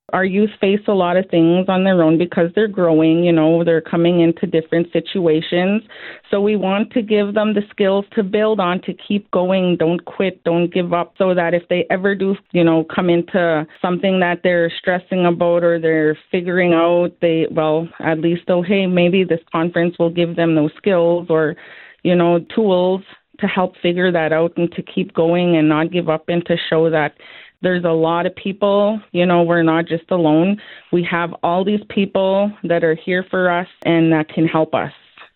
Our youth face a lot of things on their own because they're growing, they're coming into different situations. So we want to give them the skills to build on, to keep going, don't quit, don't give up, so that if they ever do, come into something that they're stressing about or they're figuring out, at least hey, maybe this conference will give them those skills or, tools to help figure that out and to keep going and not give up, and to show that there's a lot of people, we're not just alone. We have all these people that are here for us and that can help us.